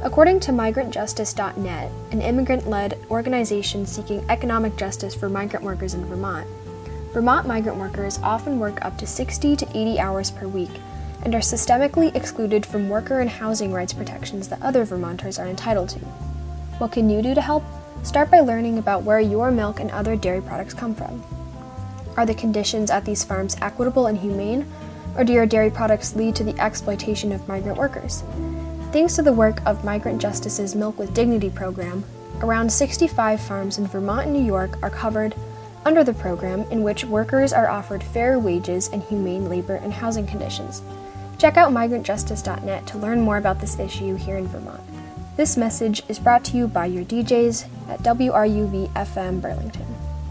According to MigrantJustice.net, an immigrant-led organization seeking economic justice for migrant workers in Vermont, Vermont migrant workers often work up to 60 to 80 hours per week and are systemically excluded from worker and housing rights protections that other Vermonters are entitled to. What can you do to help? Start by learning about where your milk and other dairy products come from. Are the conditions at these farms equitable and humane, or do your dairy products lead to the exploitation of migrant workers? Thanks to the work of Migrant Justice's Milk with Dignity program, around 65 farms in Vermont and New York are covered under the program, in which workers are offered fair wages and humane labor and housing conditions. Check out migrantjustice.net to learn more about this issue here in Vermont. This message is brought to you by your DJs at WRUV FM Burlington.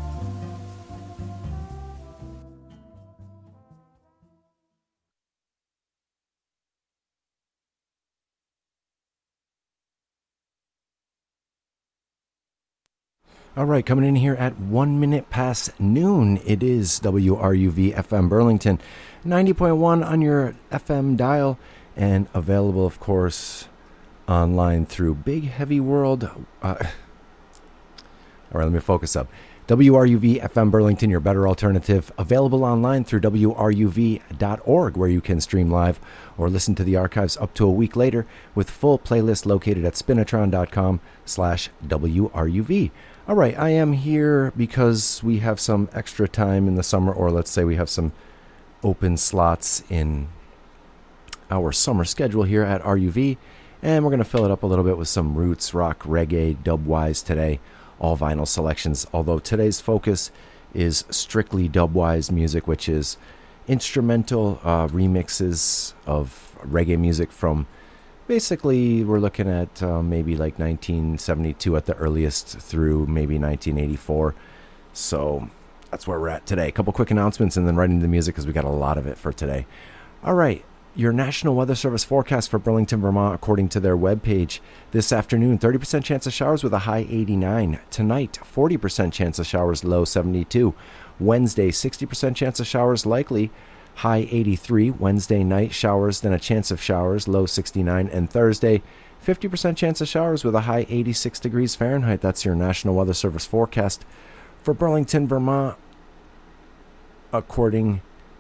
All right, coming in here at 1 minute past noon, it is WRUV FM Burlington, 90.1 on your FM dial, and available, of course, online through Big Heavy World. All right, let me focus up. WRUV FM Burlington, your better alternative, available online through WRUV.org, where you can stream live or listen to the archives up to a week later with full playlist located at spinatron.com/WRUV. All right, I am here because we have some extra time in the summer, or let's say we have some open slots in our summer schedule here at RUV, and we're going to fill it up a little bit with some roots, rock, reggae, dub-wise today, all vinyl selections, although today's focus is strictly dub-wise music, which is instrumental remixes of reggae music from basically, we're looking at maybe like 1972 at the earliest through maybe 1984. So that's where we're at today. A couple quick announcements and then right into the music because we got a lot of it for today. All right. Your National Weather Service forecast for Burlington, Vermont, according to their webpage. This afternoon, 30% chance of showers with a high 89. Tonight, 40% chance of showers, low 72. Wednesday, 60% chance of showers likely, high 83. Wednesday night, showers, then a chance of showers, low 69. And Thursday, 50% chance of showers with a high 86 degrees Fahrenheit. That's your National Weather Service forecast for Burlington, Vermont, according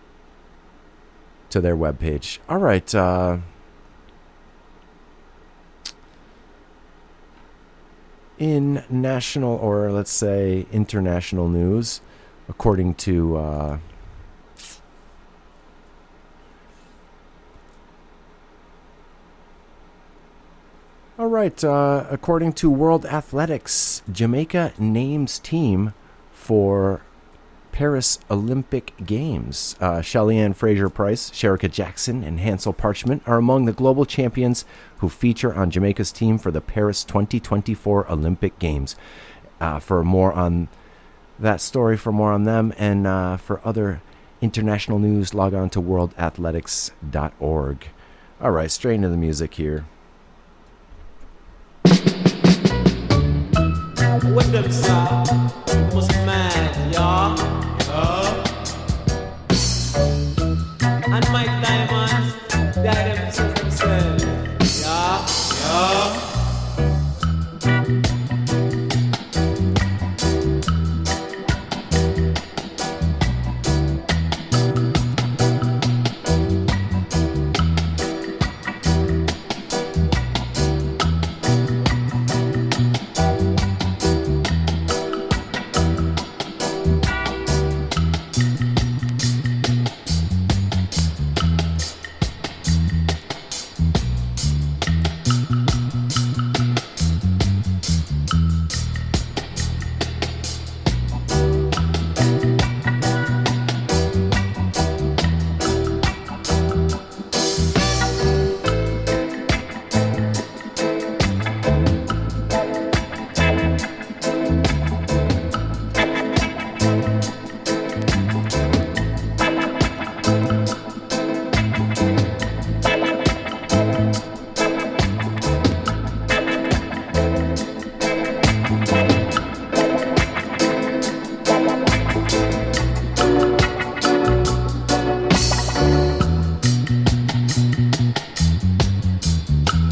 to their webpage. All right. In national, or let's say international news, according to all right, according to World Athletics, Jamaica names team for Paris Olympic Games. Shelly-Ann Fraser-Price, Shericka Jackson, and Hansel Parchment are among the global champions who feature on Jamaica's team for the Paris 2024 Olympic Games. For more on that story, for more on them, and for other international news, log on to worldathletics.org. All right, straight into the music here. What them say? Was mad, y'all. And Mike Diamond, they themselves. Yeah.